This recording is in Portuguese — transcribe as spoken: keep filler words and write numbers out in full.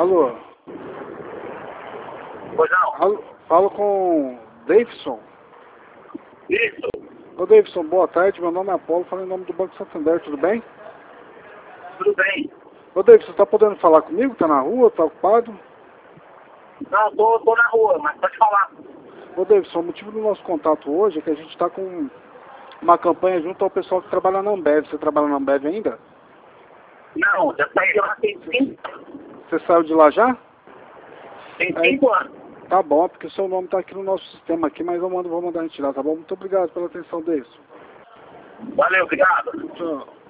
Alô? Pois não. Alô? Falo com Davidson. Isso. Ô Davidson, boa tarde, meu nome é Apolo, falo em nome do Banco Santander, tudo bem? Tudo bem. Ô Davidson, tá podendo falar comigo? Tá na rua? Tá ocupado? Não, tô, tô na rua, mas pode falar. Ô Davidson, o motivo do nosso contato hoje é que a gente tá com uma campanha junto ao pessoal que trabalha na Ambev. Você trabalha na Ambev ainda? Não, já saí de lá tem cinco, Você saiu de lá já? tem Aí, cinco anos. tá bom, porque o seu nome tá aqui no nosso sistema aqui, mas eu mando, vou mandar retirar, tá bom? Muito obrigado pela atenção, Davidson. Valeu, obrigado. Tchau.